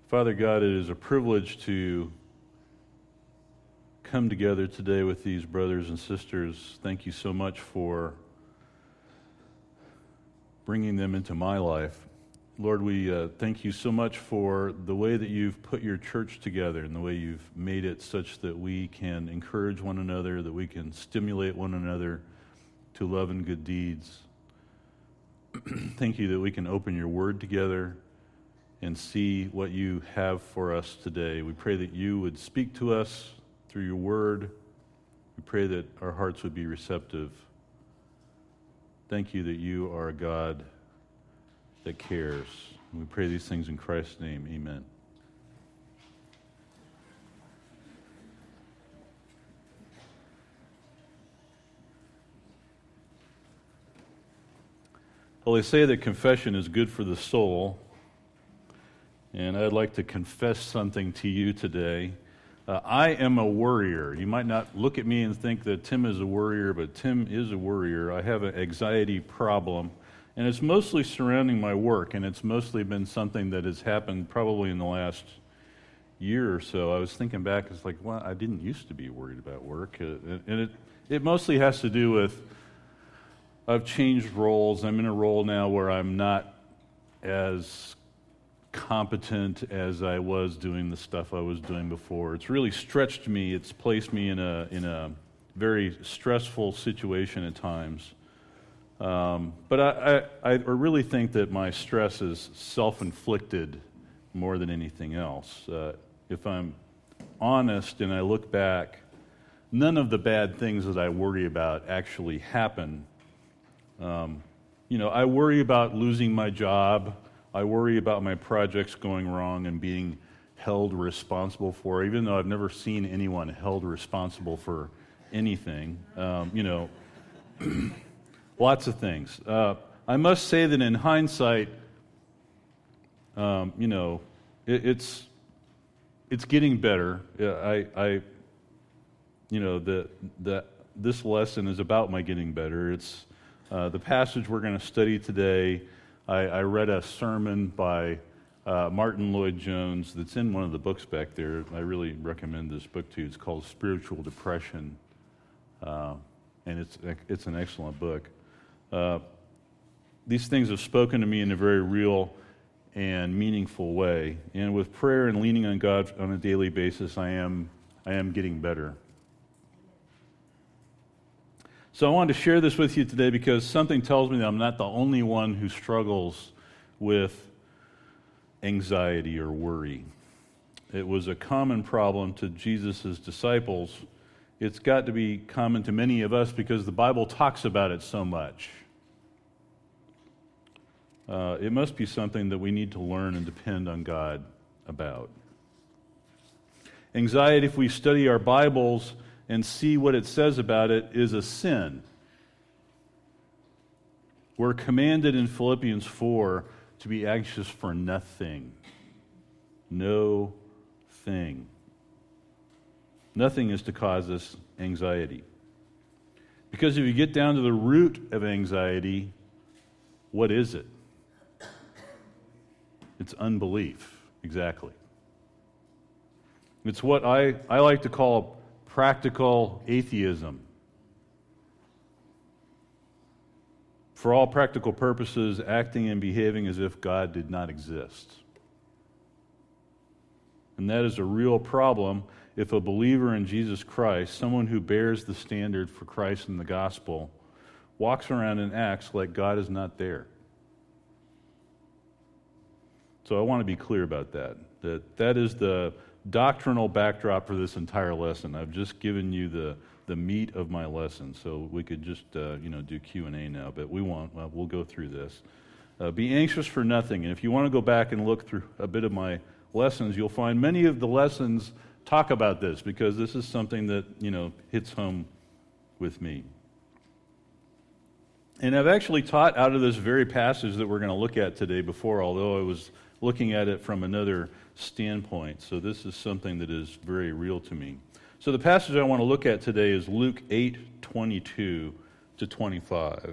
Father God, it is a privilege to come together today with these brothers and sisters. Thank you so much for bringing them into my life. Lord, we thank you so much for the way that you've put your church together and the way you've made it such that we can encourage one another, that we can stimulate one another to love and good deeds. Thank you that we can open your word together and see what you have for us today. We pray that you would speak to us through your word. We pray that our hearts would be receptive. Thank you that you are a God that cares. And we pray these things in Christ's name. Amen. Well, they say that confession is good for the soul. And I'd like to confess something to you today. I am a worrier. You might not look at me and think that Tim is a worrier, but Tim is a worrier. I have an anxiety problem, and it's mostly surrounding my work, and it's mostly been something that has happened probably in the last year or so. I was thinking back, it's like, well, I didn't used to be worried about work. And it mostly has to do with I've changed roles. I'm in a role now where I'm not as competent as I was doing the stuff I was doing before. It's really stretched me. It's placed me in a very stressful situation at times. But I really think that my stress is self-inflicted more than anything else. If I'm honest and I look back, none of the bad things that I worry about actually happen. I worry about losing my job. I worry about my projects going wrong and being held responsible for, even though I've never seen anyone held responsible for anything. Lots of things. I must say that in hindsight, it's getting better. This lesson is about my getting better. It's the passage we're going to study today. I read a sermon by Martin Lloyd-Jones that's in one of the books back there. I really recommend this book to you. It's called Spiritual Depression, and it's an excellent book. These things have spoken to me in a very real and meaningful way. And with prayer and leaning on God on a daily basis, I am getting better. So I wanted to share this with you today because something tells me that I'm not the only one who struggles with anxiety or worry. It was a common problem to Jesus' disciples. It's got to be common to many of us because the Bible talks about it so much. It must be something that we need to learn and depend on God about. Anxiety, if we study our Bibles and see what it says about it, is a sin. We're commanded in Philippians 4 to be anxious for nothing. No thing. Nothing is to cause us anxiety. Because if you get down to the root of anxiety, what is it? It's unbelief, exactly. It's what I like to call practical atheism. For all practical purposes, acting and behaving as if God did not exist. And that is a real problem if a believer in Jesus Christ, someone who bears the standard for Christ and the gospel, walks around and acts like God is not there. So I want to be clear about that. That is the doctrinal backdrop for this entire lesson. I've just given you the meat of my lesson, so we could just do Q&A now, but we won't. We'll go through this. Be anxious for nothing, and if you want to go back and look through a bit of my lessons, you'll find many of the lessons talk about this because this is something that hits home with me. And I've actually taught out of this very passage that we're going to look at today before, although I was looking at it from another standpoint. So this is something that is very real to me. So the passage I want to look at today is Luke 8:22 to 25.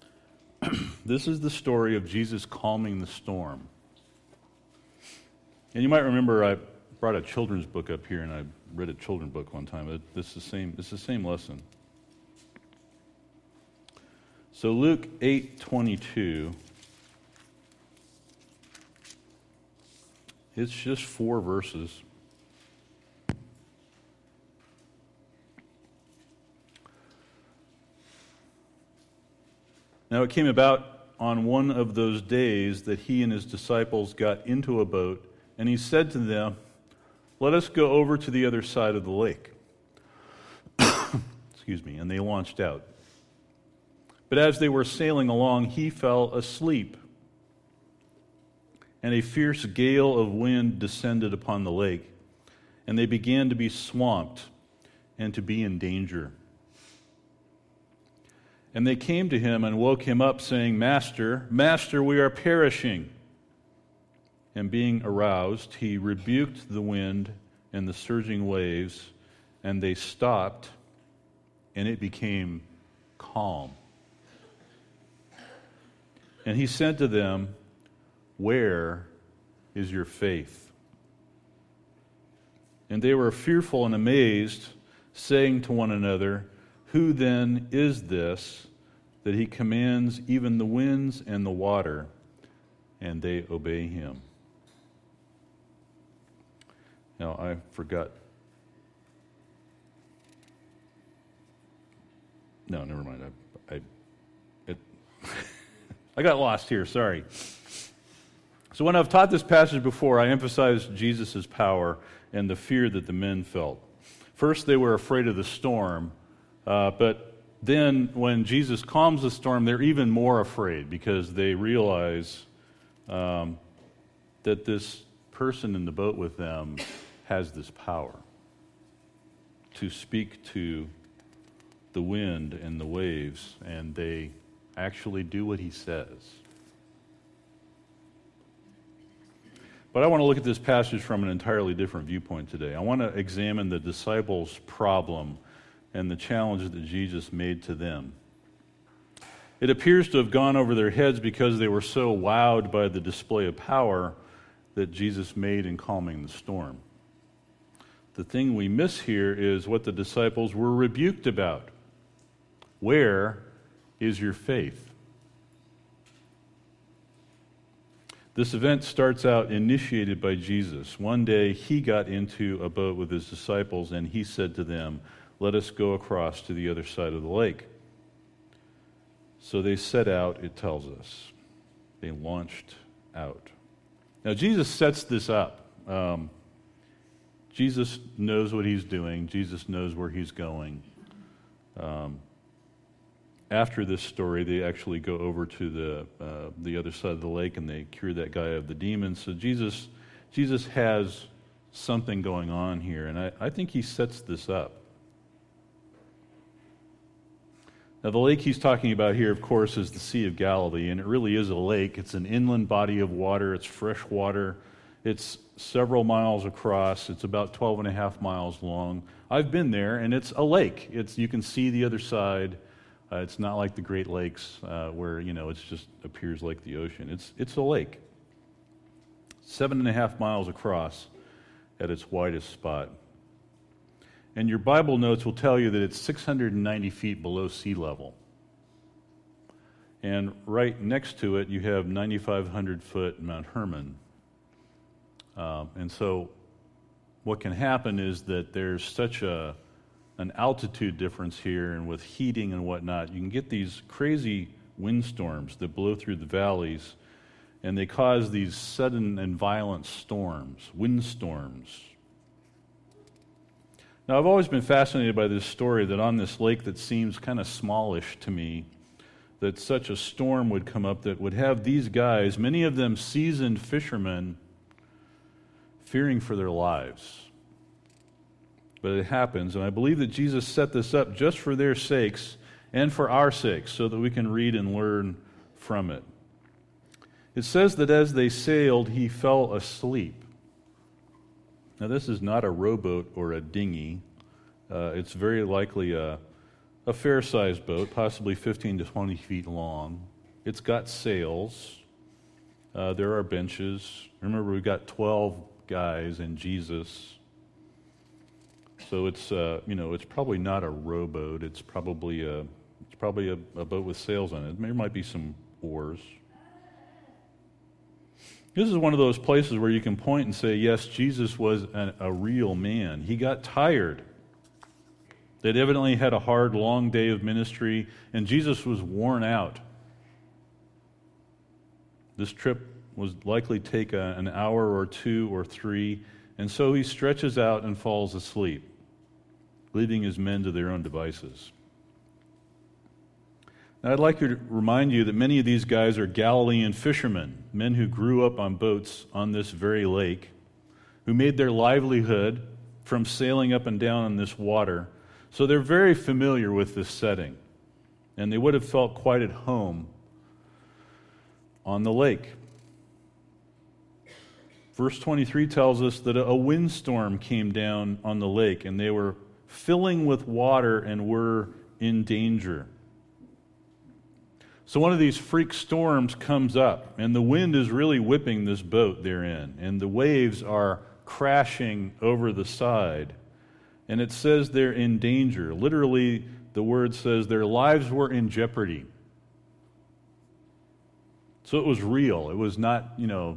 This is the story of Jesus calming the storm. And you might remember I brought a children's book up here, and I read a children's book one time. It's the same lesson. So Luke 8:22. It's just 4 verses. Now it came about on one of those days that he and his disciples got into a boat, and he said to them, "Let us go over to the other side of the lake." Excuse me. And they launched out. But as they were sailing along, he fell asleep. And a fierce gale of wind descended upon the lake, and they began to be swamped and to be in danger. And they came to him and woke him up, saying, "Master, Master, we are perishing." And being aroused, he rebuked the wind and the surging waves, and they stopped, and it became calm. And he said to them, "Where is your faith?" And they were fearful and amazed, saying to one another, "Who then is this that he commands even the winds and the water, and they obey him?" Now, I forgot. No, never mind. I got lost here, sorry. So when I've taught this passage before, I emphasized Jesus' power and the fear that the men felt. First, they were afraid of the storm, but then when Jesus calms the storm, they're even more afraid because they realize that this person in the boat with them has this power to speak to the wind and the waves, and they actually do what he says. But I want to look at this passage from an entirely different viewpoint today. I want to examine the disciples' problem and the challenge that Jesus made to them. It appears to have gone over their heads because they were so wowed by the display of power that Jesus made in calming the storm. The thing we miss here is what the disciples were rebuked about. Where is your faith? This event starts out initiated by Jesus. One day he got into a boat with his disciples and he said to them, "Let us go across to the other side of the lake." So they set out, it tells us. They launched out. Now Jesus sets this up. Jesus knows what he's doing. Jesus knows where he's going. After this story, they actually go over to the other side of the lake and they cure that guy of the demons. So Jesus has something going on here, and I think he sets this up. Now, the lake he's talking about here, of course, is the Sea of Galilee, and it really is a lake. It's an inland body of water. It's fresh water. It's several miles across. It's about 12 and a half miles long. I've been there, and it's a lake. You can see the other side. It's not like the Great Lakes where, it just appears like the ocean. It's a lake. 7.5 miles across at its widest spot. And your Bible notes will tell you that it's 690 feet below sea level. And right next to it, you have 9,500 foot Mount Hermon. And so what can happen is that there's such an altitude difference here, and with heating and whatnot, you can get these crazy windstorms that blow through the valleys, and they cause these sudden and violent storms, windstorms. Now, I've always been fascinated by this story that on this lake that seems kind of smallish to me, that such a storm would come up that would have these guys, many of them seasoned fishermen, fearing for their lives. But it happens, and I believe that Jesus set this up just for their sakes and for our sakes, so that we can read and learn from it. It says that as they sailed, he fell asleep. Now, this is not a rowboat or a dinghy. It's very likely a fair-sized boat, possibly 15 to 20 feet long. It's got sails. There are benches. Remember, we've got 12 guys and Jesus. So it's probably not a rowboat. It's probably a boat with sails on it. There might be some oars. This is one of those places where you can point and say, yes, Jesus was a real man. He got tired. They'd evidently had a hard, long day of ministry, and Jesus was worn out. This trip was likely take an hour or two or three, and so he stretches out and falls asleep, leaving his men to their own devices. Now, I'd like to remind you that many of these guys are Galilean fishermen, men who grew up on boats on this very lake, who made their livelihood from sailing up and down on this water. So they're very familiar with this setting, and they would have felt quite at home on the lake. Verse 23 tells us that a windstorm came down on the lake, and they were filling with water and were in danger. So one of these freak storms comes up, and the wind is really whipping this boat they're in, and the waves are crashing over the side. And it says they're in danger. Literally, the word says their lives were in jeopardy. So it was real. It was not,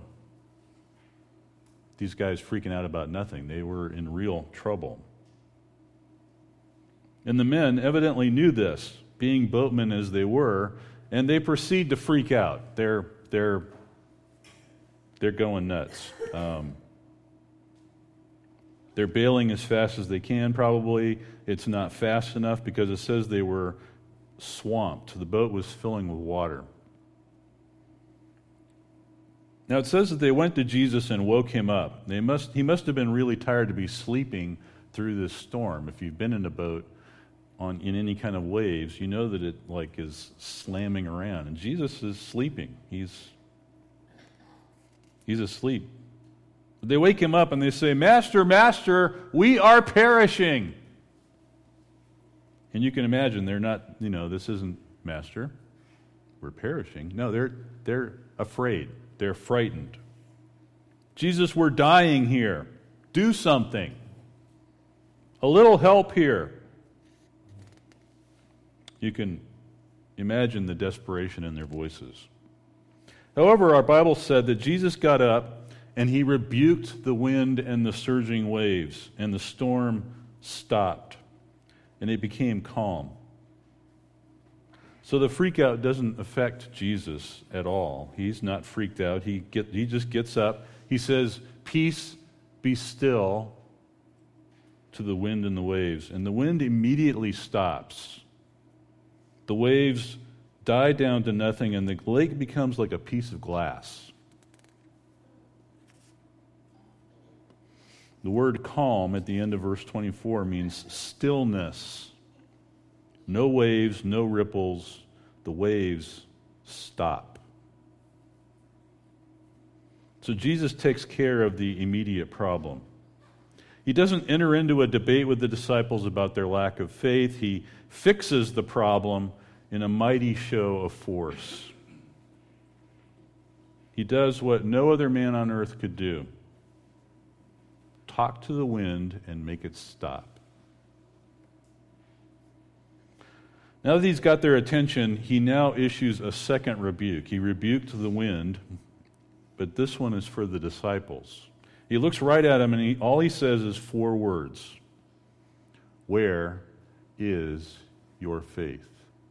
these guys freaking out about nothing. They were in real trouble. And the men evidently knew this, being boatmen as they were, and they proceed to freak out. They're going nuts. They're bailing as fast as they can, probably. It's not fast enough because it says they were swamped. The boat was filling with water. Now it says that they went to Jesus and woke him up. He must have been really tired to be sleeping through this storm. If you've been in a boat in any kind of waves, you know that it is slamming around. And Jesus is sleeping. He's asleep. They wake him up and they say, "Master, Master, we are perishing." And you can imagine they're not, this isn't, "Master, we're perishing." No, they're afraid. They're frightened. "Jesus, we're dying here. Do something. A little help here." You can imagine the desperation in their voices. However, our Bible said that Jesus got up and he rebuked the wind and the surging waves, and the storm stopped, and it became calm. So the freak out doesn't affect Jesus at all. He's not freaked out. He just gets up. He says, "Peace, be still," to the wind and the waves. And the wind immediately stops. The waves die down to nothing, and the lake becomes like a piece of glass. The word calm at the end of verse 24 means stillness. No waves, no ripples. The waves stop. So Jesus takes care of the immediate problem. He doesn't enter into a debate with the disciples about their lack of faith. He fixes the problem in a mighty show of force. He does what no other man on earth could do: talk to the wind and make it stop. Now that he's got their attention, he now issues a second rebuke. He rebuked the wind, but this one is for the disciples. He looks right at them, and all he says is 4 words. "Where is your faith?"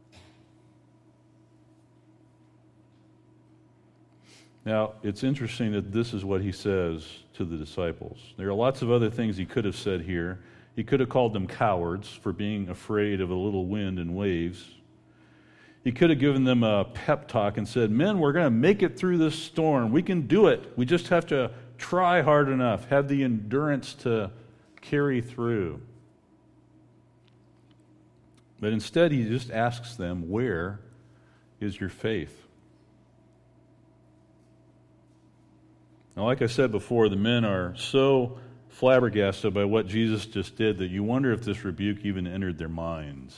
Now, it's interesting that this is what he says to the disciples. There are lots of other things he could have said here. He could have called them cowards for being afraid of a little wind and waves. He could have given them a pep talk and said, "Men, we're going to make it through this storm. We can do it. We just have to try hard enough, have the endurance to carry through." But instead, he just asks them, "Where is your faith?" Now, like I said before, the men are so flabbergasted by what Jesus just did that you wonder if this rebuke even entered their minds.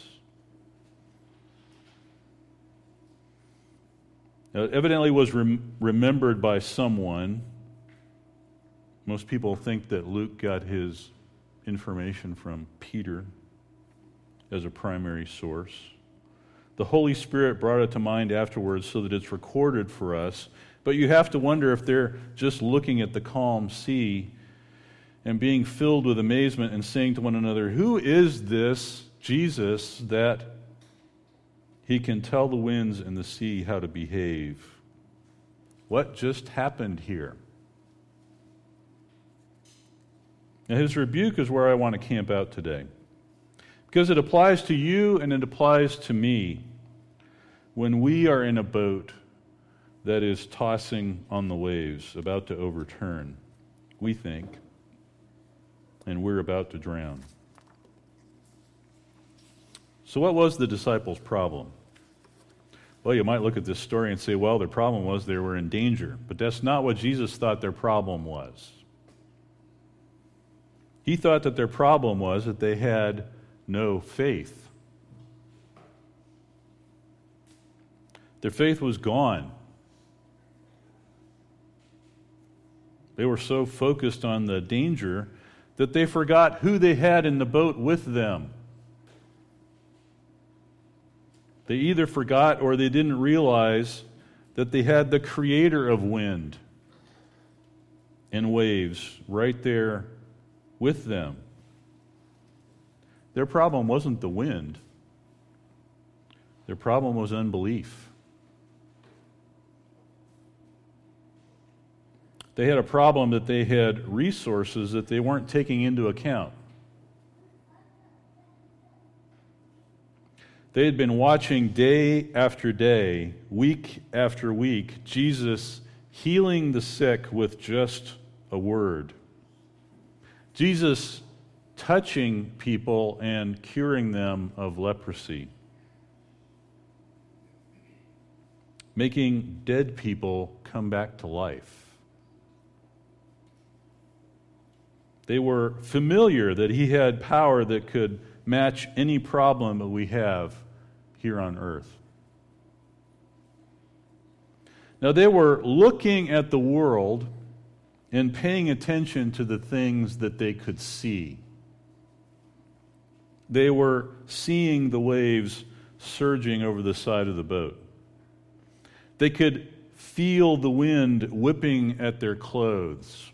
Now, it evidently was remembered by someone. Most people think that Luke got his information from Peter as a primary source. The Holy Spirit brought it to mind afterwards so that it's recorded for us. But you have to wonder if they're just looking at the calm sea and being filled with amazement and saying to one another, "Who is this Jesus that he can tell the winds and the sea how to behave? What just happened here?" Now, his rebuke is where I want to camp out today, because it applies to you and it applies to me when we are in a boat that is tossing on the waves, about to overturn, we think, and we're about to drown. So what was the disciples' problem? Well, you might look at this story and say, well, their problem was they were in danger. But that's not what Jesus thought their problem was. He thought that their problem was that they had no faith. Their faith was gone. They were so focused on the danger that they forgot who they had in the boat with them. They either forgot or they didn't realize that they had the creator of wind and waves right there with them. Their problem wasn't the wind. Their problem was unbelief. They had a problem that they had resources that they weren't taking into account. They had been watching day after day, week after week, Jesus healing the sick with just a word. Jesus touching people and curing them of leprosy. Making dead people come back to life. They were familiar that he had power that could match any problem that we have here on earth. Now, they were looking at the world and paying attention to the things that they could see. They were seeing the waves surging over the side of the boat. They could feel the wind whipping at their clothes.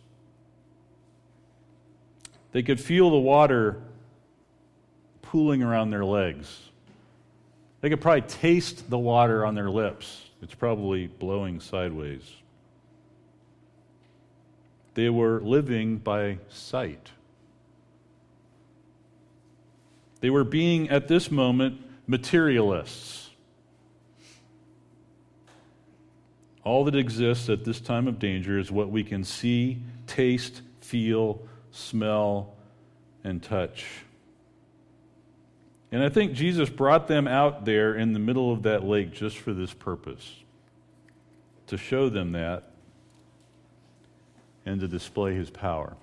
They could feel the water pooling around their legs. They could probably taste the water on their lips. It's probably blowing sideways. They were living by sight. They were being, at this moment, materialists. All that exists at this time of danger is what we can see, taste, feel, smell, and touch. And I think Jesus brought them out there in the middle of that lake just for this purpose, to show them that and to display his power.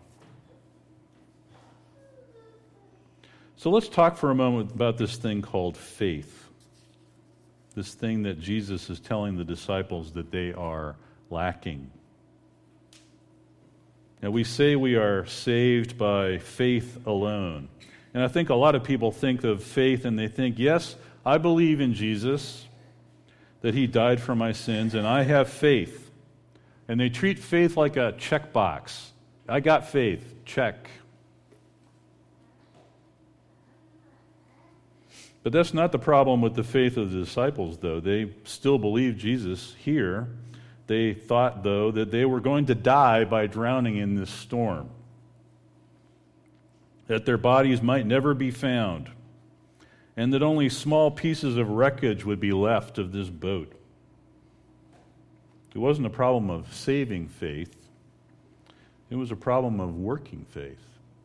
So let's talk for a moment about this thing called faith, this thing that Jesus is telling the disciples that they are lacking. Now, we say we are saved by faith alone. And I think a lot of people think of faith and they think, yes, I believe in Jesus, that he died for my sins, and I have faith. And they treat faith like a checkbox. I got faith, check. But that's not the problem with the faith of the disciples, though. They still believe Jesus here. They thought, though, that they were going to die by drowning in this storm, that their bodies might never be found, and that only small pieces of wreckage would be left of this boat. It wasn't a problem of saving faith. It was a problem of working faith.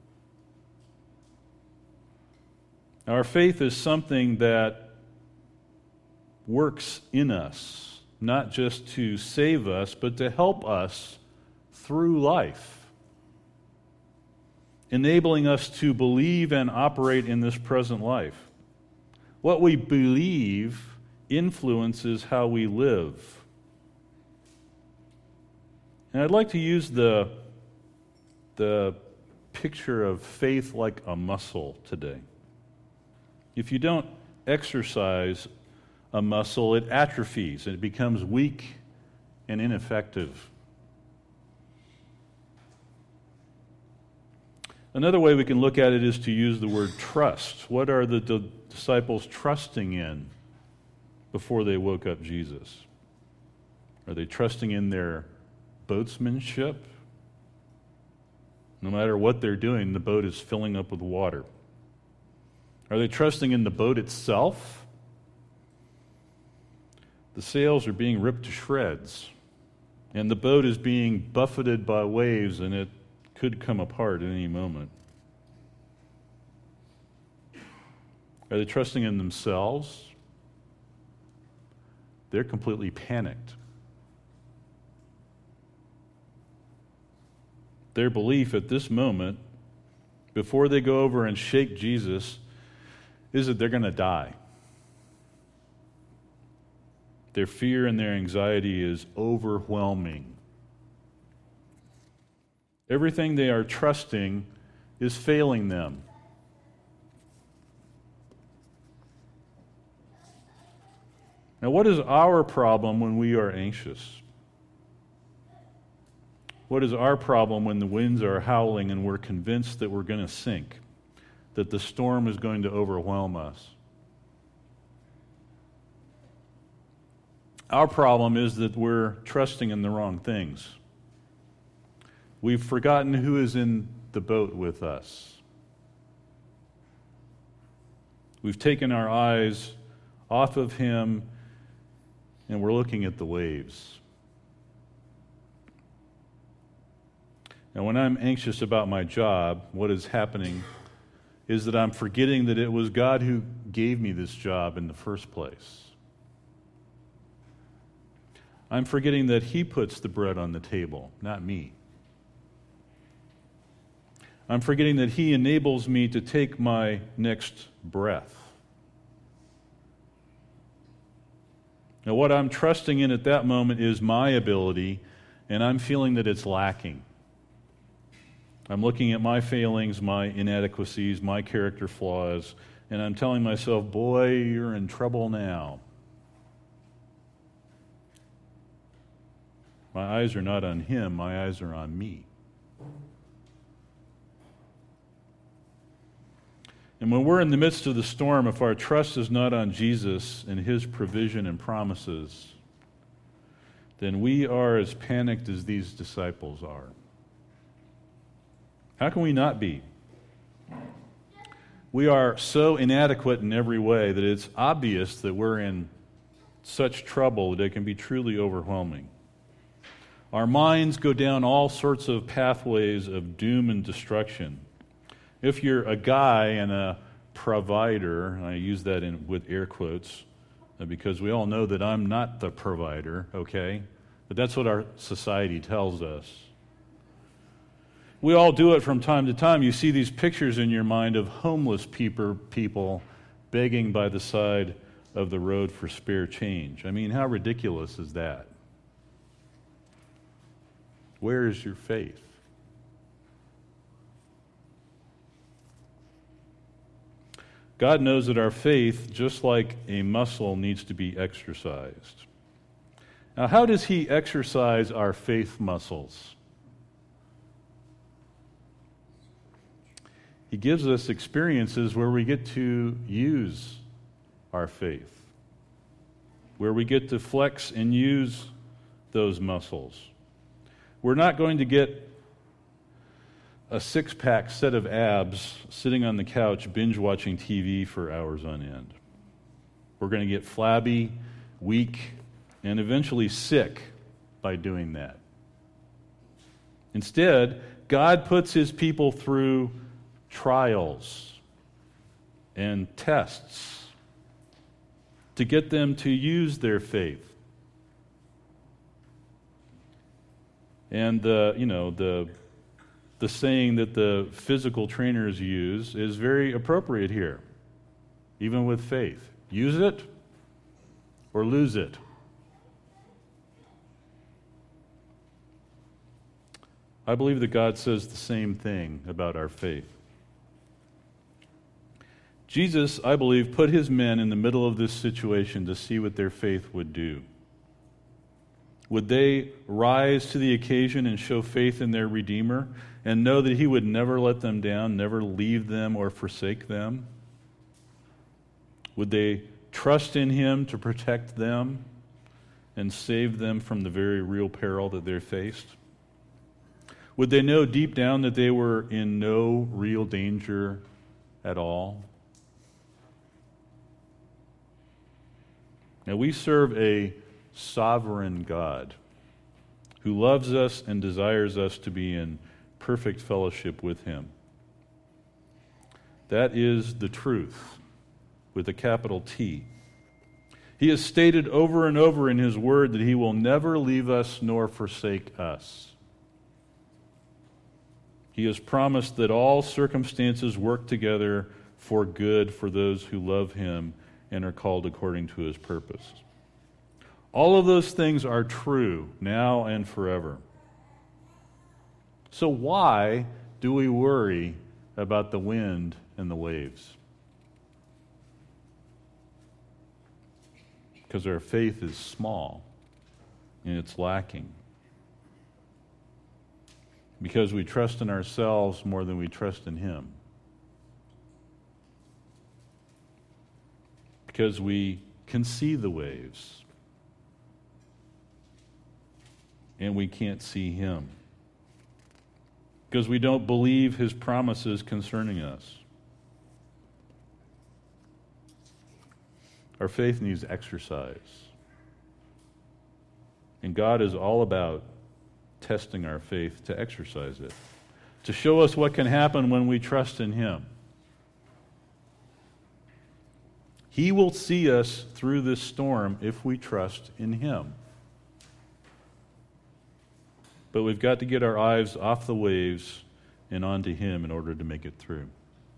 Our faith is something that works in us, not just to save us, but to help us through life, enabling us to believe and operate in this present life. What we believe influences how we live. And I'd like to use the the picture of faith like a muscle today. If you don't exercise a muscle, it atrophies and it becomes weak and ineffective. Another way we can look at it is to use the word trust. What are the disciples trusting in before they woke up Jesus? Are they trusting in their boatsmanship? No matter what they're doing, the boat is filling up with water. Are they trusting in the boat itself? The sails are being ripped to shreds, and the boat is being buffeted by waves, and it could come apart at any moment. Are they trusting in themselves? They're completely panicked. Their belief at this moment, before they go over and shake Jesus, is that they're going to die. Their fear and their anxiety is overwhelming. Everything they are trusting is failing them. Now, what is our problem when we are anxious? What is our problem when the winds are howling and we're convinced that we're going to sink, that the storm is going to overwhelm us? Our problem is that we're trusting in the wrong things. We've forgotten who is in the boat with us. We've taken our eyes off of Him and we're looking at the waves. Now, when I'm anxious about my job, what is happening is that I'm forgetting that it was God who gave me this job in the first place. I'm forgetting that He puts the bread on the table, not me. I'm forgetting that He enables me to take my next breath. Now, what I'm trusting in at that moment is my ability, and I'm feeling that it's lacking. I'm looking at my failings, my inadequacies, my character flaws, and I'm telling myself, boy, you're in trouble now. My eyes are not on Him, my eyes are on me. And when we're in the midst of the storm, if our trust is not on Jesus and His provision and promises, then we are as panicked as these disciples are. How can we not be? We are so inadequate in every way that it's obvious that we're in such trouble that it can be truly overwhelming. Our minds go down all sorts of pathways of doom and destruction. If you're a guy and a provider, and I use that with air quotes, because we all know that I'm not the provider, okay? But that's what our society tells us. We all do it from time to time. You see these pictures in your mind of homeless people begging by the side of the road for spare change. I mean, how ridiculous is that? Where is your faith? God knows that our faith, just like a muscle, needs to be exercised. Now, how does He exercise our faith muscles? He gives us experiences where we get to use our faith, where we get to flex and use those muscles. We're not going to get a six-pack set of abs sitting on the couch binge-watching TV for hours on end. We're going to get flabby, weak, and eventually sick by doing that. Instead, God puts His people through trials and tests to get them to use their faith. And the saying that the physical trainers use is very appropriate here, even with faith. Use it or lose it. I believe that God says the same thing about our faith. Jesus, I believe, put his men in the middle of this situation to see what their faith would do. Would they rise to the occasion and show faith in their Redeemer and know that he would never let them down, never leave them or forsake them? Would they trust in him to protect them and save them from the very real peril that they faced? Would they know deep down that they were in no real danger at all? Now, we serve a sovereign God who loves us and desires us to be in perfect fellowship with him. That is the truth, with a capital T. He has stated over and over in his word that he will never leave us nor forsake us. He has promised that all circumstances work together for good for those who love him and are called according to his purpose. All of those things are true now and forever. So why do we worry about the wind and the waves? Because our faith is small and it's lacking. Because we trust in ourselves more than we trust in him. Because we can see the waves and we can't see him. Because we don't believe his promises concerning us. Our faith needs exercise. And God is all about testing our faith to exercise it, to show us what can happen when we trust in him. He will see us through this storm if we trust in him. But we've got to get our eyes off the waves and onto him in order to make it through.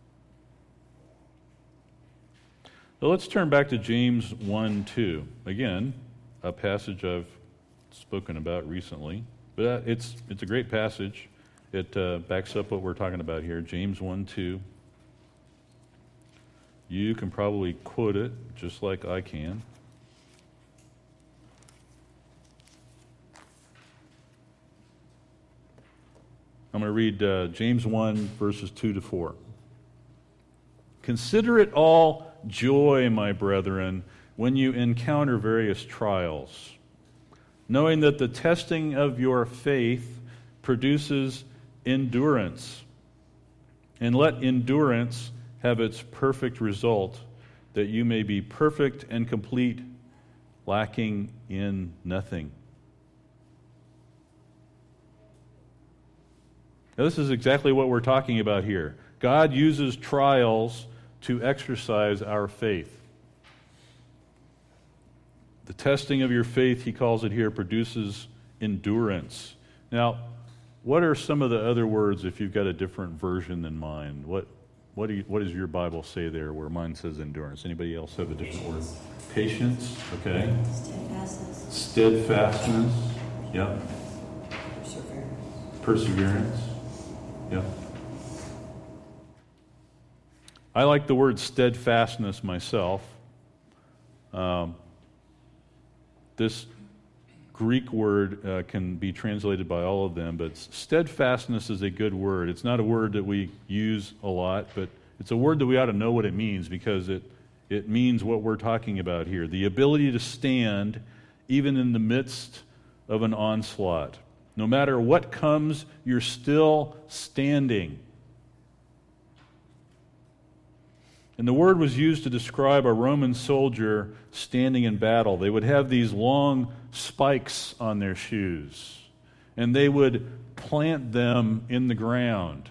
So let's turn back to James 1:2. Again, a passage I've spoken about recently. But it's a great passage. It backs up what we're talking about here. James 1:2. You can probably quote it just like I can. I'm going to read James 1, verses 2 to 4. Consider it all joy, my brethren, when you encounter various trials, knowing that the testing of your faith produces endurance. And let endurance have its perfect result, that you may be perfect and complete, lacking in nothing. Now, this is exactly what we're talking about here. God uses trials to exercise our faith. The testing of your faith, he calls it here, produces endurance. Now, what are some of the other words if you've got a different version than mine? What does your Bible say there where mine says endurance? Anybody else have a different word? Patience, okay. Steadfastness. Yep. Perseverance. Yep. I like the word steadfastness myself. This Greek word can be translated by all of them, but steadfastness is a good word. It's not a word that we use a lot, but it's a word that we ought to know what it means, because it means what we're talking about here. The ability to stand even in the midst of an onslaught. No matter what comes, you're still standing. And the word was used to describe a Roman soldier standing in battle. They would have these long spikes on their shoes, and they would plant them in the ground.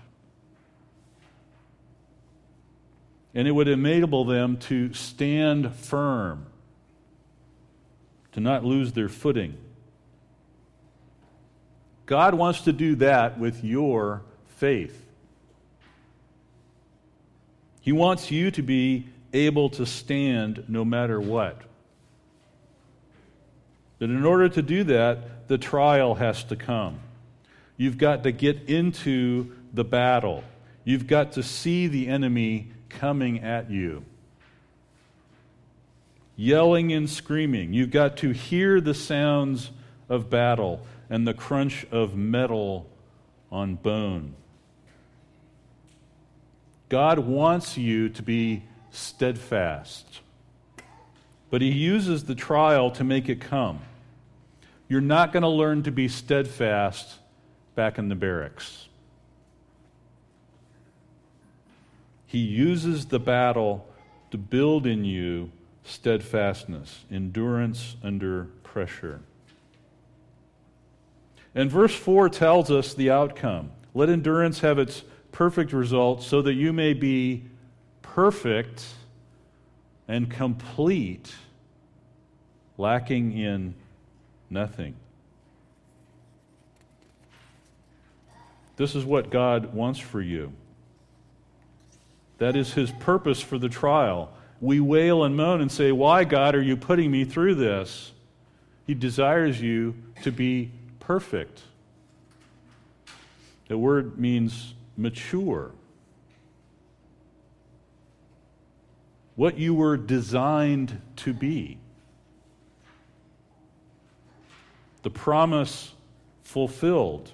And it would enable them to stand firm, to not lose their footing. God wants to do that with your faith. He wants you to be able to stand no matter what. But in order to do that, the trial has to come. You've got to get into the battle. You've got to see the enemy coming at you. Yelling and screaming. You've got to hear the sounds of battle and the crunch of metal on bone. God wants you to be steadfast, but He uses the trial to make it come. You're not going to learn to be steadfast back in the barracks. He uses the battle to build in you steadfastness, endurance under pressure. And verse 4 tells us the outcome. Let endurance have its perfect result so that you may be perfect and complete, lacking in nothing. This is what God wants for you. That is His purpose for the trial. We wail and moan and say, "Why, God, are you putting me through this?" He desires you to be perfect. The word means mature. What you were designed to be. The promise fulfilled,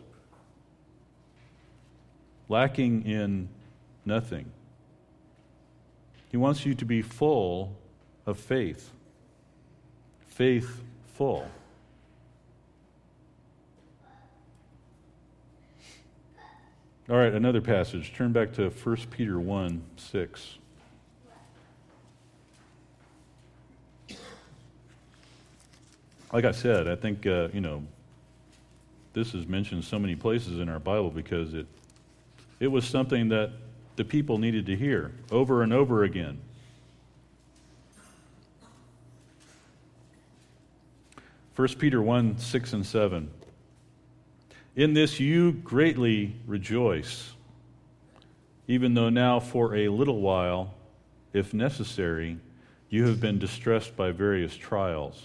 lacking in nothing. He wants you to be full of faith. Faithful. All right, another passage. Turn back to 1 Peter 1:6. Like I said, I think, this is mentioned so many places in our Bible because it was something that the people needed to hear over and over again. 1 Peter 1:6 and 7. In this you greatly rejoice, even though now for a little while, if necessary, you have been distressed by various trials,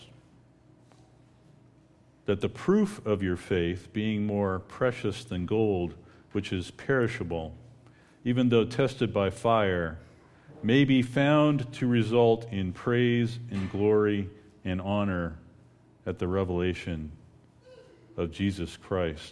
that the proof of your faith, being more precious than gold, which is perishable, even though tested by fire, may be found to result in praise and glory and honor at the revelation of Jesus Christ.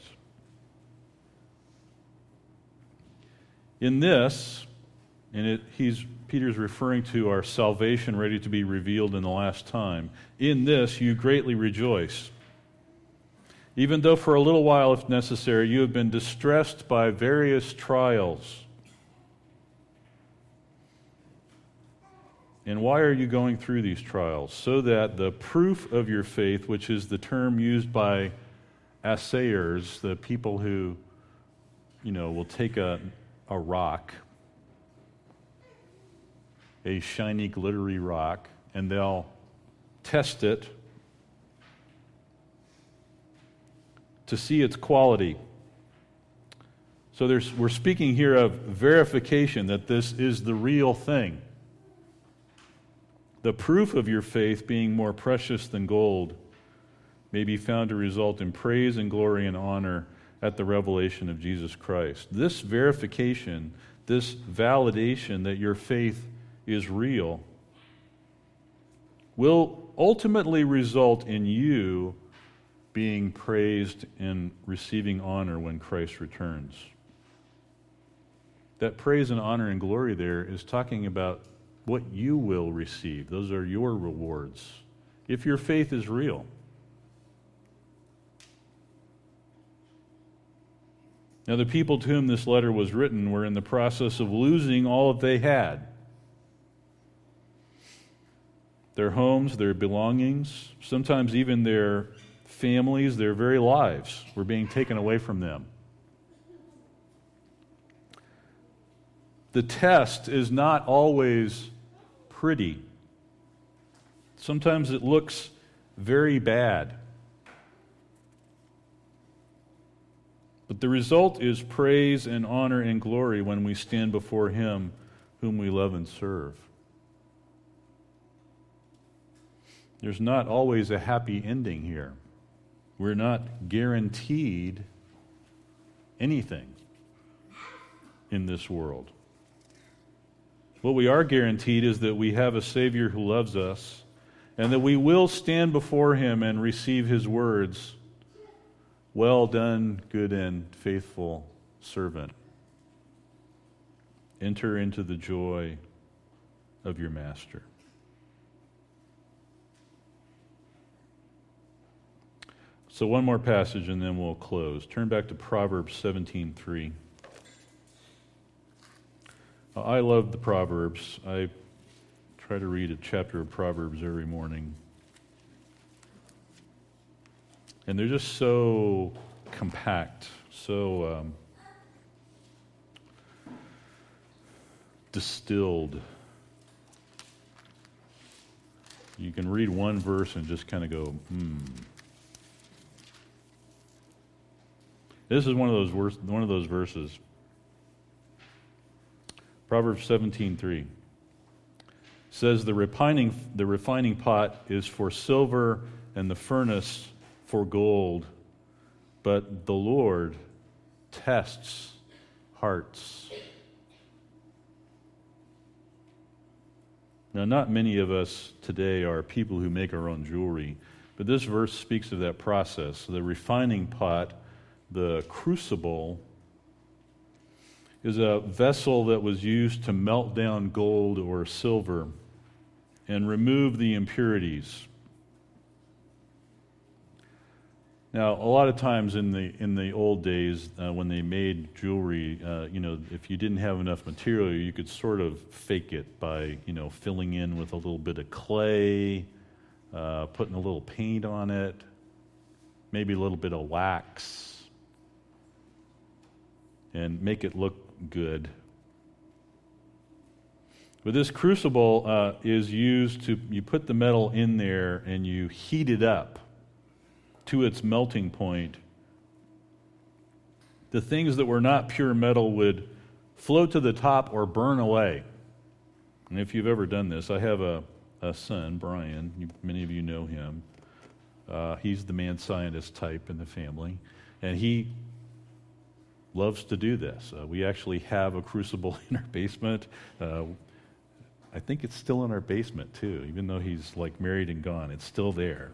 In this, Peter's referring to our salvation ready to be revealed in the last time. In this you greatly rejoice, even though for a little while, if necessary, you have been distressed by various trials. And why are you going through these trials? So that the proof of your faith, which is the term used by assayers, the people who, will take a rock, a shiny, glittery rock, and they'll test it to see its quality. So we're speaking here of verification that this is the real thing. The proof of your faith, being more precious than gold, may be found to result in praise and glory and honor at the revelation of Jesus Christ. This verification, this validation that your faith is real, will ultimately result in you being praised and receiving honor when Christ returns. That praise and honor and glory there is talking about what you will receive. Those are your rewards, if your faith is real. Now, the people to whom this letter was written were in the process of losing all that they had. Their homes, their belongings, sometimes even their families, their very lives were being taken away from them. The test is not always pretty. Sometimes it looks very bad. But the result is praise and honor and glory when we stand before Him whom we love and serve. There's not always a happy ending here. We're not guaranteed anything in this world. What we are guaranteed is that we have a Savior who loves us, and that we will stand before Him and receive His words, "Well done, good and faithful servant. Enter into the joy of your master." So one more passage and then we'll close. Turn back to Proverbs 17:3. I love the Proverbs. I try to read a chapter of Proverbs every morning. And they're just so compact, so distilled. You can read one verse and just kind of go, This is one of those verses. Proverbs 17:3 says, the refining pot is for silver and the furnace for gold, but the Lord tests hearts. Now, not many of us today are people who make our own jewelry, but this verse speaks of that process. The refining pot, the crucible, is a vessel that was used to melt down gold or silver and remove the impurities. Now, a lot of times in the old days, when they made jewelry, if you didn't have enough material, you could sort of fake it by, filling in with a little bit of clay, putting a little paint on it, maybe a little bit of wax, and make it look good. But this crucible is used to, you put the metal in there and you heat it up to its melting point. The things that were not pure metal would float to the top or burn away. And if you've ever done this, I have a son, Brian. Many of you know him. He's the man scientist type in the family. And he loves to do this. We actually have a crucible in our basement. I think it's still in our basement too, even though he's like married and gone. It's still there.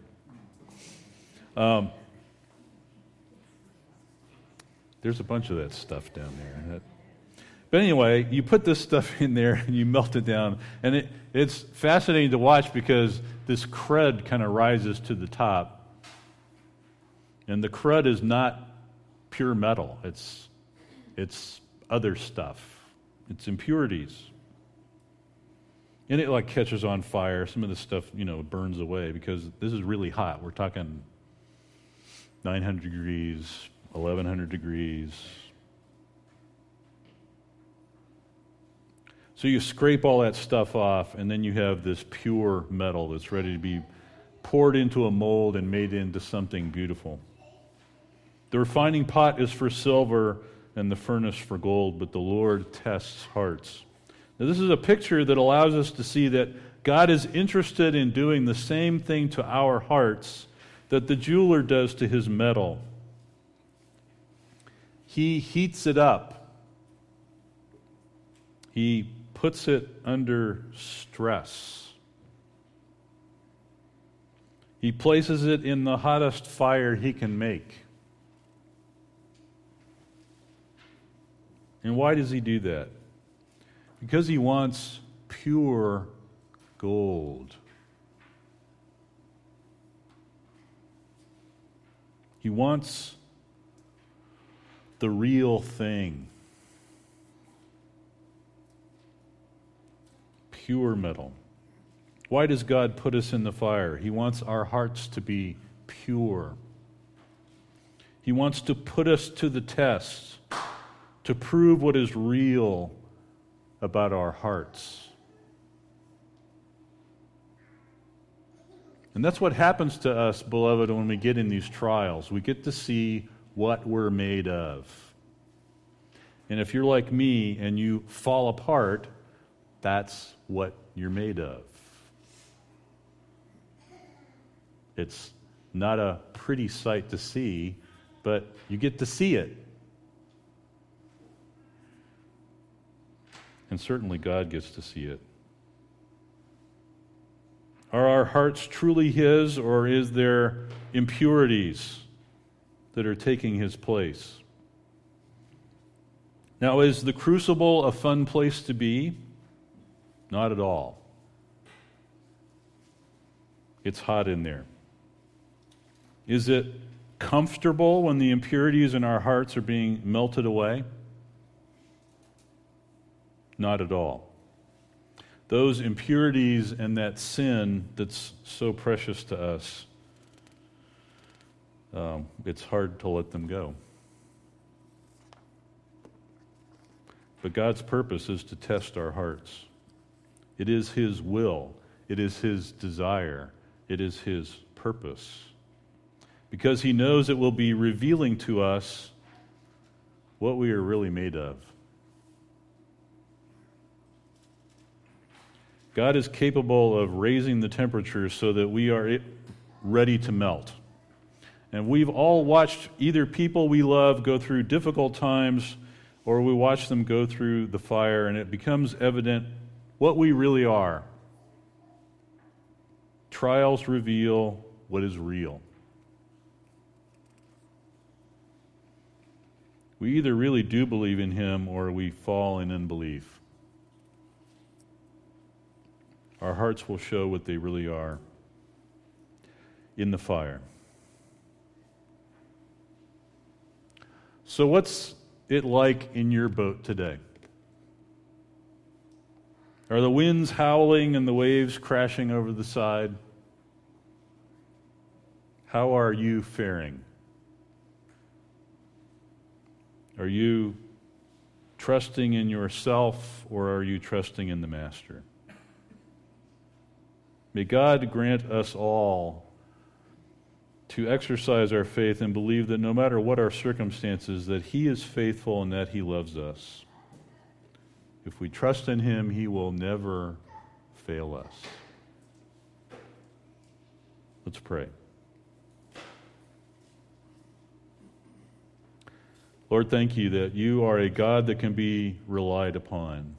There's a bunch of that stuff down there. But anyway, you put this stuff in there and you melt it down. And it's fascinating to watch because this crud kind of rises to the top. And the crud is not pure metal. It's other stuff. It's impurities. And it like catches on fire. Some of the stuff, burns away because this is really hot. We're talking 900 degrees, 1100 degrees. So you scrape all that stuff off, and then you have this pure metal that's ready to be poured into a mold and made into something beautiful. The refining pot is for silver and the furnace for gold, but the Lord tests hearts. Now, this is a picture that allows us to see that God is interested in doing the same thing to our hearts that the jeweler does to his metal. He heats it up. He puts it under stress. He places it in the hottest fire he can make. And why does he do that? Because he wants pure gold. He wants the real thing. Pure metal. Why does God put us in the fire? He wants our hearts to be pure. He wants to put us to the test to prove what is real about our hearts. And that's what happens to us, beloved, when we get in these trials. We get to see what we're made of. And if you're like me and you fall apart, that's what you're made of. It's not a pretty sight to see, but you get to see it. And certainly God gets to see it. Are our hearts truly His, or is there impurities that are taking His place? Now, is the crucible a fun place to be? Not at all. It's hot in there. Is it comfortable when the impurities in our hearts are being melted away? Not at all. Those impurities and that sin that's so precious to us, it's hard to let them go. But God's purpose is to test our hearts. It is His will. It is His desire. It is His purpose. Because He knows it will be revealing to us what we are really made of. God is capable of raising the temperature so that we are ready to melt. And we've all watched either people we love go through difficult times, or we watch them go through the fire, and it becomes evident what we really are. Trials reveal what is real. We either really do believe in Him or we fall in unbelief. Our hearts will show what they really are in the fire. So what's it like in your boat today? Are the winds howling and the waves crashing over the side? How are you faring? Are you trusting in yourself, or are you trusting in the Master? May God grant us all to exercise our faith and believe that no matter what our circumstances, that He is faithful and that He loves us. If we trust in Him, He will never fail us. Let's pray. Lord, thank You that You are a God that can be relied upon.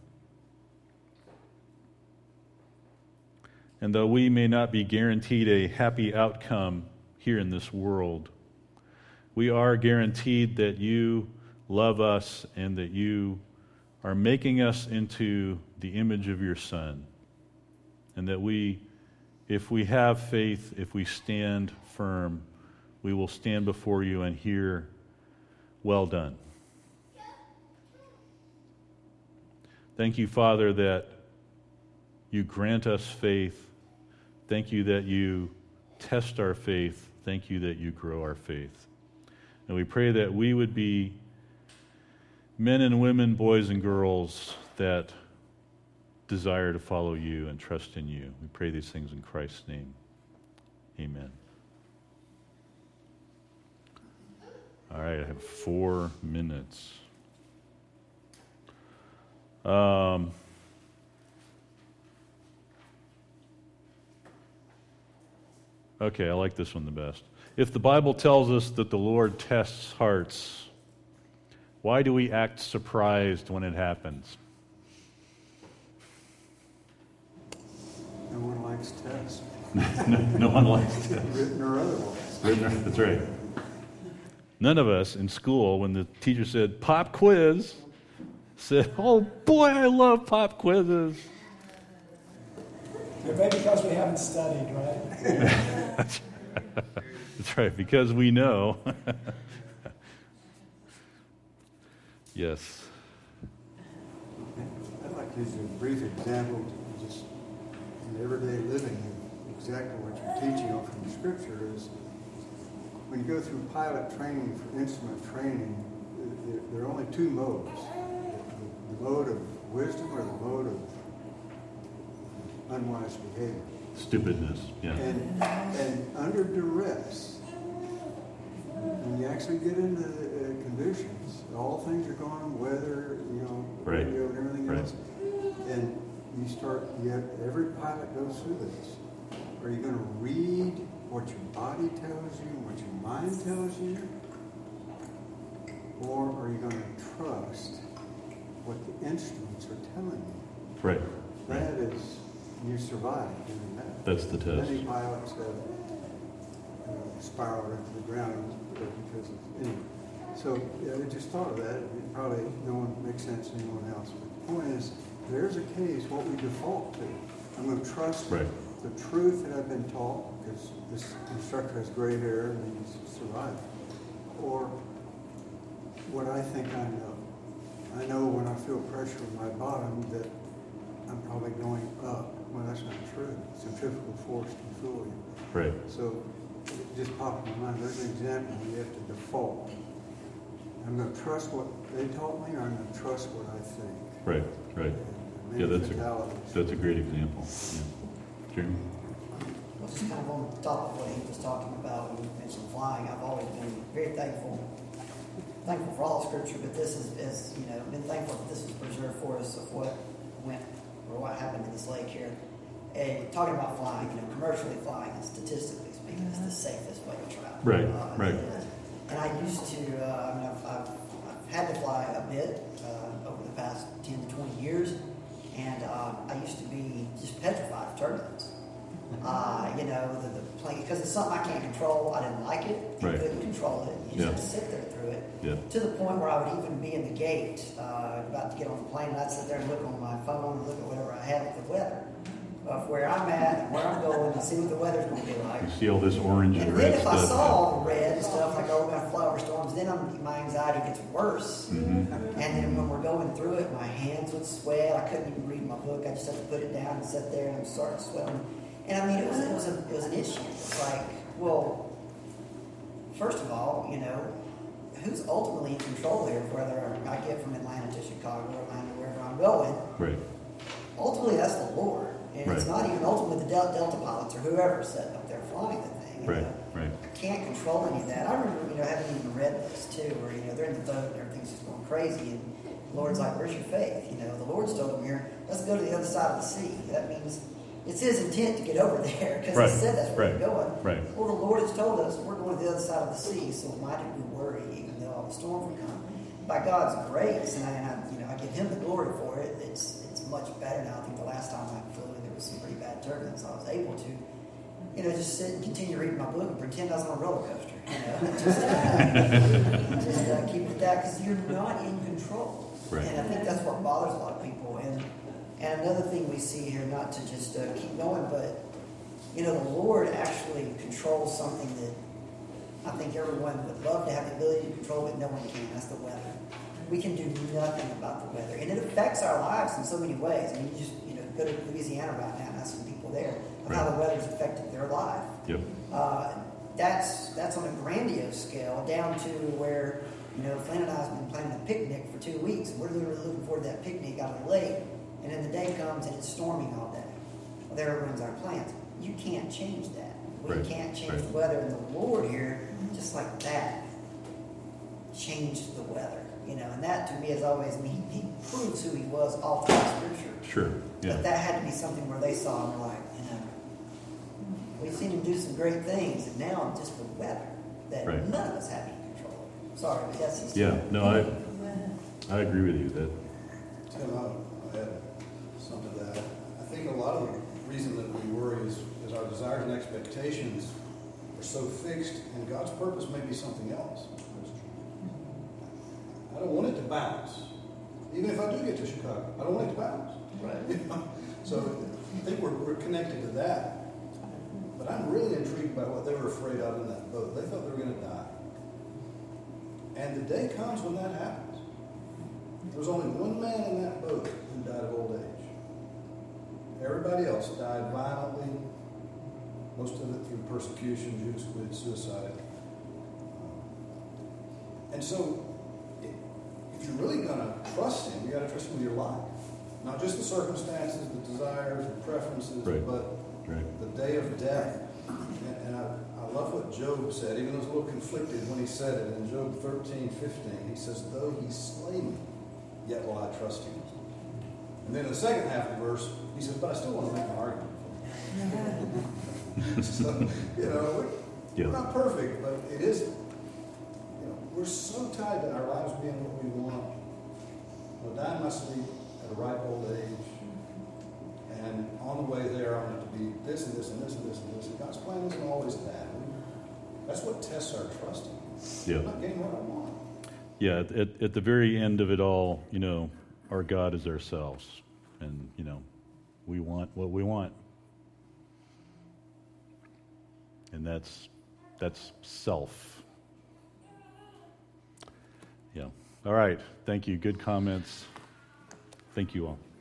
And though we may not be guaranteed a happy outcome here in this world, we are guaranteed that You love us and that You are making us into the image of Your Son. And that if we have faith, if we stand firm, we will stand before You and hear, "Well done." Thank You, Father, that You grant us faith. Thank You that You test our faith. Thank You that You grow our faith. And we pray that we would be men and women, boys and girls that desire to follow You and trust in You. We pray these things in Christ's name. Amen. All right, I have 4 minutes. Okay, I like this one the best. If the Bible tells us that the Lord tests hearts, why do we act surprised when it happens? No one likes tests. No one likes tests. Written or otherwise. That's right. None of us in school, when the teacher said, "Pop quiz," said, "Oh boy, I love pop quizzes." Maybe because we haven't studied, right? That's right, because we know. Yes. I'd like to use a brief example, just in everyday living, exactly what you're teaching on from the Scripture is, when you go through pilot training for instrument training, there are only 2 modes. The mode of wisdom or the mode of unwise behavior. Stupidness, yeah. And under duress, when you actually get into conditions, all things are going, weather, right. radio and everything right. else, and every pilot goes through this. Are you going to read what your body tells you, what your mind tells you? Or are you going to trust what the instruments are telling you. Right. That is, you survive doing that. That's the test. Many pilots have spiraled into the ground because of anyway. So I just thought of that. It probably no one makes sense to anyone else. But the point is, there's a case what we default to. I'm going to trust the truth that I've been taught because this instructor has gray hair and he's survived, or what I think I know. I know when I feel pressure in my bottom that I'm probably going up. Well, that's not true. Centrifugal force can fool you. Right. So it just popped in my mind. There's an example where you have to default. I'm going to trust what they taught me, or I'm going to trust what I think. Right. Right. Yeah, that's a great example. Yeah. Jeremy? Well, just kind of on top of what he was talking about when you mentioned flying, I've always been very thankful for all Scripture, but this is been thankful that this was preserved for us of what happened in this lake here. Talking about flying, commercially flying, and statistically speaking, is the safest way to travel. Right, right. And I used to, I've had to fly a bit over the past 10 to 20 years, and I used to be just petrified of turbulence. The plane, because it's something I can't control. I didn't like it. I couldn't control it. You just have to sit there through it. Yeah. To the point where I would even be in the gate, about to get on the plane, and I'd sit there and look on my phone and look at whatever I had with the weather of where I'm at and where I'm going and see what the weather's going to be like. You see all this orange and red stuff. And then if I saw the red and stuff, like, we're going to fly over storms, then my anxiety gets worse. Mm-hmm. And then when we're going through it, my hands would sweat. I couldn't even read my book. I just had to put it down and sit there and start sweating. And I mean, it was an issue. It's like, well, first of all, who's ultimately in control here of whether I get from Atlanta to Chicago or Atlanta, wherever I'm going? Right. Ultimately, that's the Lord. And it's not even ultimately the Delta pilots or whoever's sitting up there flying the thing. Right. I can't control any of that. I remember, having even read this too, where, they're in the boat and everything's just going crazy. And the Lord's like, where's your faith? The Lord's told them here, let's go to the other side of the sea. That means it's his intent to get over there because he said that's where we're going. Right. Well, the Lord has told us we're going to the other side of the sea, so why did we worry even though all the storms would come? By God's grace, and I give him the glory for it, it's much better now. I think the last time I flew, there was some pretty bad turbulence. I was able to, just sit and continue reading my book and pretend I was on a roller coaster. Just keep it at that because you're not in control. Right. And I think that's what bothers a lot of people. And another thing we see here, not to just keep going, but, the Lord actually controls something that I think everyone would love to have the ability to control, but no one can. That's the weather. We can do nothing about the weather. And it affects our lives in so many ways. I mean, you just, go to Louisiana right now and ask some people there of how the weather's affected their life. Yep. That's on a grandiose scale, down to where, Flynn and I have been planning a picnic for 2 weeks. And we're literally looking forward to that picnic out of the lake. And then the day comes and it's storming all day. Well, there ruins our plans. You can't change that. We can't change the weather. And the Lord here, just like that, changed the weather. And that to me has always been, he proves who he was all through Scripture. Sure. Yeah. But that had to be something where they saw him and were like, we've seen him do some great things, and now just the weather that none of us have any control over. Sorry, but that's his I agree with you. Tim, I had something to that. I think a lot of the reason that we worry is our desires and expectations are so fixed, and God's purpose may be something else. I don't want it to bounce. Even if I do get to Chicago, I don't want it to bounce. Right. So I think we're connected to that. But I'm really intrigued by what they were afraid of in that boat. They thought they were going to die. And the day comes when that happens. There was only one man in that boat who died of old age. Everybody else died violently, most of it through persecution. Judas committed suicide. And so, if you're really going to trust him, you got to trust him with your life. Not just the circumstances, the desires, the preferences, but the day of death. And I love what Job said, even though it was a little conflicted when he said it. In Job 13:15, he says, though he slay me, yet will I trust him. And then in the second half of the verse, he says, but I still want to make an argument for him. So, we're not perfect, but it is, we're so tied to our lives being what we want. I'm going to die in my sleep at a ripe old age. And on the way there, I'm going to be this and this and this and this and this. And God's plan isn't always that. That's what tests our trust. Yeah. I'm not getting what I want. Yeah, at the very end of it all, our God is ourselves. And, we want what we want. And that's self. Yeah. All right. Thank you. Good comments. Thank you all.